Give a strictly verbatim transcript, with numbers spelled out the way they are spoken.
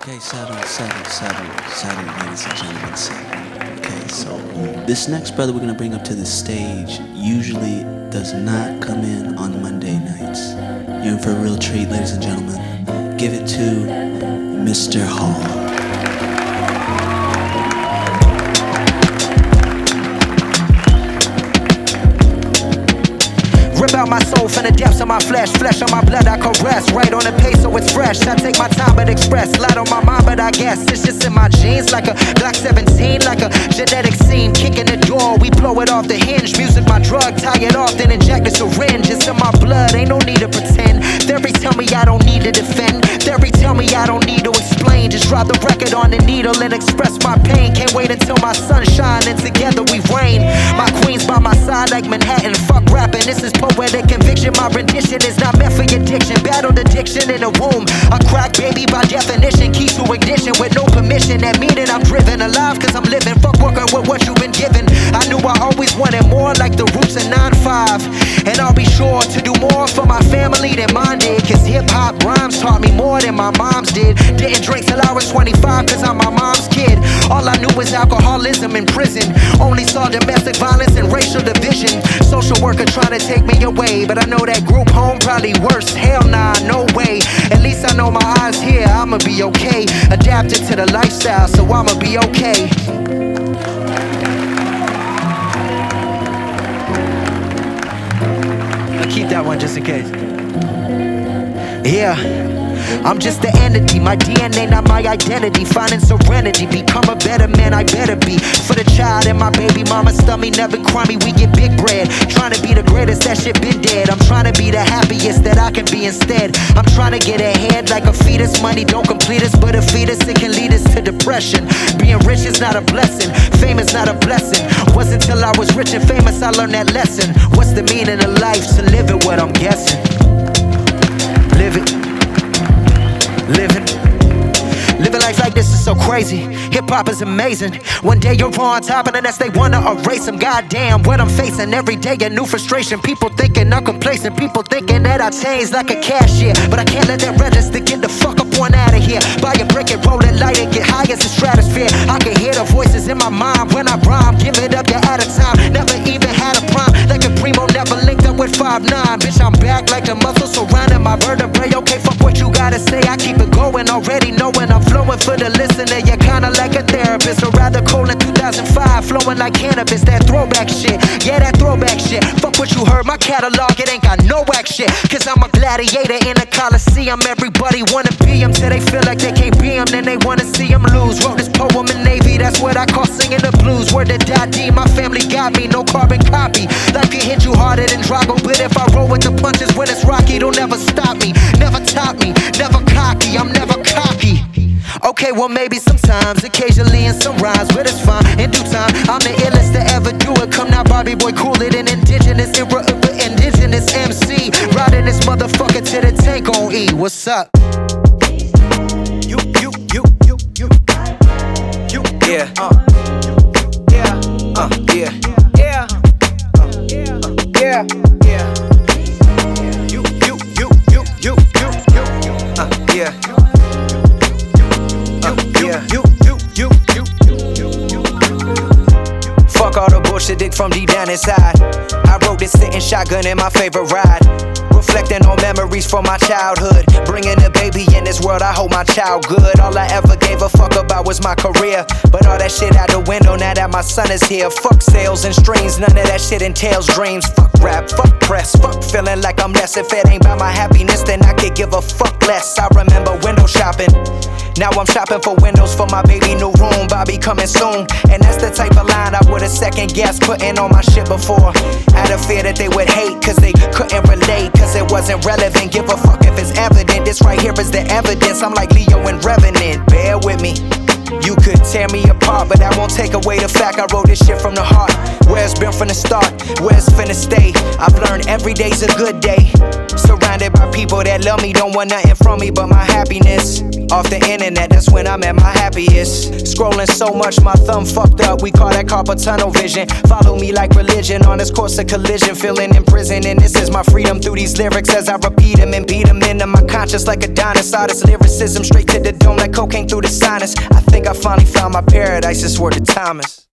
Okay, settle, settle, settle, settle, ladies and gentlemen, settle. Okay, so this next brother we're gonna bring up to the stage usually does not come in on Monday nights. You're in for a real treat, ladies and gentlemen. Give it to Mister Hall. Rip out my soul from the depths of my flesh. Flesh on my blood I caress. Right on the pace so it's fresh. I take my time but express. Light on my mind but I guess it's just in my genes. Like a Glock seventeen. Like a genetic scene. Kicking the door, we blow it off the hinge. Music my drug, tie it off then inject a syringe. It's in my blood, ain't no need to pretend. Theory tell me I don't need to defend. Theory tell me I don't need to explain. Just drop the record on the needle and express my pain. Can't wait until my sun shine and together we reign. My queen's by my side like Manhattan. Fuck rapping, this is poetic conviction. My rendition is not meant for addiction. Battled addiction in a womb. A crack baby by definition. Key to ignition with no permission. That meaning I'm driven alive cause I'm living. Fuck working with what you've been given. I knew I always wanted more like the roots of nine five. And I'll be sure to do more for my family than mine did. Cause hip hop rhymes taught me more than my mom's did. Didn't drink till I was twenty-five cause I'm my mom's kid. All I knew was alcoholism in prison. Only saw domestic violence and racial division. Social worker trying to take me away, but I know that group home probably worse. Hell nah, no way. At least I know my eyes here, I'ma be okay. Adapted to the lifestyle, so I'ma be okay. I'll keep that one just in case. Yeah. I'm just the entity, my D N A not my identity. Finding serenity, become a better man I better be. For the child and my baby mama stomach never crummy, we get big bread. Trying to be the greatest, that shit been dead. I'm trying to be the happiest that I can be instead. I'm trying to get ahead like a fetus. Money don't complete us, but a fetus it can lead us to depression. Being rich is not a blessing, fame is not a blessing. Wasn't till I was rich and famous I learned that lesson. What's the meaning of life? To live it, what I'm guessing. Live it. Living, living life like this is so crazy. Hip hop is amazing. One day you're on top and the next they wanna erase them. Goddamn, what I'm facing every day a new frustration. People thinking I'm complacent. People thinking that I changed like a cashier. But I can't let that register get the fuck up one out of here. Buy a brick and roll it, light it, get high as the stratosphere. I can hear the voices in my mind when I rhyme. Give it up, you're out of time. Never even had a prime. Like a primo, never linked up with five nine. Bitch, I'm back like the muscles surrounding my vertebrae. Okay, fuck what you gotta say. I keep it going already knowing I'm flowing for the listener. You're kinda like a therapist, or rather cold in two thousand five, flowing like cannabis. That throwback shit, yeah, that throwback shit. Fuck what you heard, my catalog, it ain't got no whack shit. Cause I'm a gladiator in a coliseum. Everybody wanna be him till they feel like they can't be him. Then they wanna see him lose. Wrote this poem in Navy, that's what I call singing the blues. Word to D, my family got me, no carbon copy. Life can hit you harder than Drago, but if I roll with the punches when it's rocky, it'll never stop me, never top me, never cocky, I'm never cocky. Okay, well maybe sometimes, occasionally in some rhymes, but it's fine, in due time. I'm the illest to ever do it. Come now, Bobby boy, cool it. An indigenous era of the indigenous M C. Riding this motherfucker to the tank on E. What's up? You, you, you, you, you, you, yeah, uh, yeah, uh, yeah, yeah, uh, yeah, yeah. You, you, you, you, you, you, you, uh, yeah. Uh, yeah. You, you, you, you, you, you, you. Fuck all the bullshit, dig from deep down inside. I wrote this sitting shotgun in my favorite ride. Reflecting on memories from my childhood. Bringing a baby in this world, I hope my child good. All I ever gave a fuck about was my career. But all that shit out the window now that my son is here. Fuck sales and streams, none of that shit entails dreams. Fuck rap, fuck press, fuck feeling like I'm less. If it ain't about my happiness, then I could give a fuck less. I remember window shopping. Now I'm shopping for windows for my baby new room. Bobby coming soon. And that's the type of line I would've second guessed putting on my shit before. Out of fear that they would hate cause they couldn't relate, cause it wasn't relevant. Give a fuck if it's evident. This right here is the evidence. I'm like Leo and Revenant. Bear with me. You could tear me apart, but that won't take away the fact I wrote this shit from the heart. Where it's been from the start, where it's finna stay. I've learned every day's a good day. Surrounded by people that love me, don't want nothing from me but my happiness. Off the internet, that's when I'm at my happiest. Scrolling so much, my thumb fucked up. We call that carpal tunnel vision. Follow me like religion on this course of collision. Feeling in prison, and this is my freedom through these lyrics as I repeat them and beat them into my conscience like Adonis. All this lyricism straight to the dome like cocaine through the sinus. I think I finally found my paradise. It's where the time is.